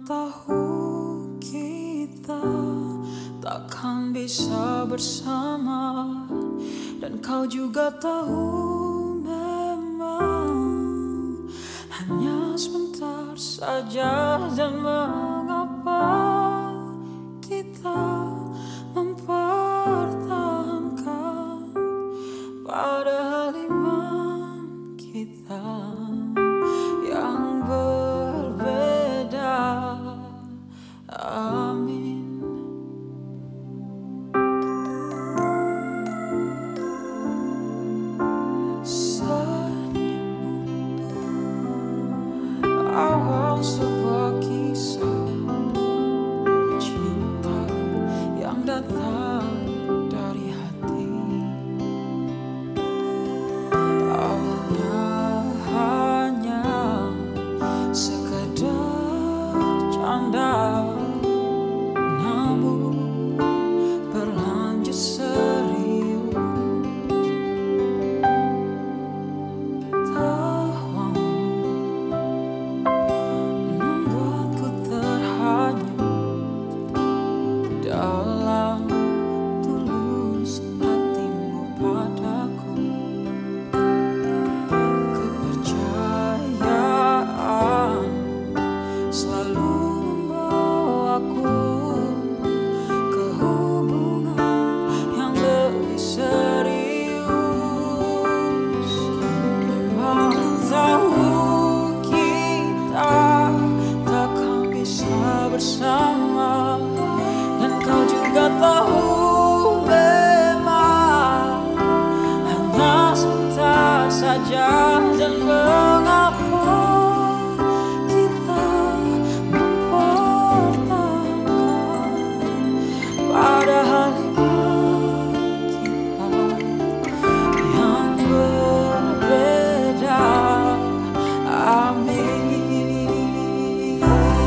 tahu kita takkan bisa bersama, dan kau juga tahu memang hanya sebentar saja. Dan mengapa kita mempertahankan padahal iman kita yang berbeda. Amin. Awal sebuah kisah cinta yang datang dari hati. Awalnya hanya sekedar canda, namun berlanjut serius. Dalam tulus hatimu padaku, kepercayaan selalu membawaku ke hubungan yang lebih serius. Memang tahu kita takkan bisa bersama, kau juga tahu memang hanya sebentar saja. Dan mengapa kita mempertahankan padahal iman kita yang berbeda. Amin.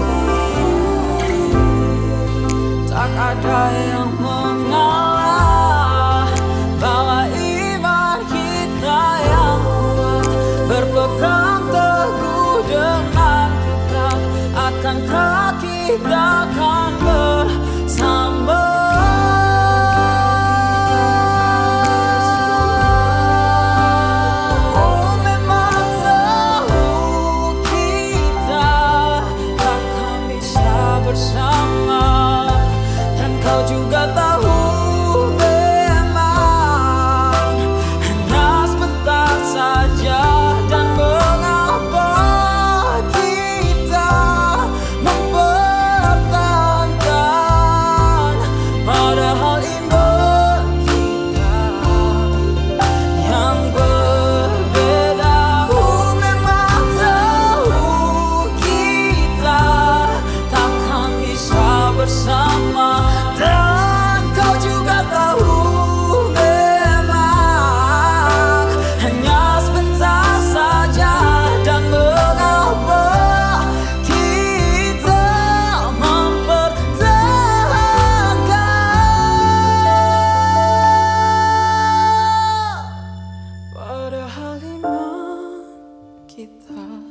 Tak ada yang mengalah bahwa iman kita yang kuat, berpegang teguh dengan kitab, akan kaki takkan bersama. Oh, memang tahu kita takkan bisa bersama, kau juga tahu memang hanya sebentar saja. Dan mengapa kita mempertahankan padahal iman kita yang berbeda. Oh, memang tahu kita takkan bisa bersama, dan kau juga tahu memang hanya sebentar saja. Dan mengapa kita mempertahankan padahal iman kita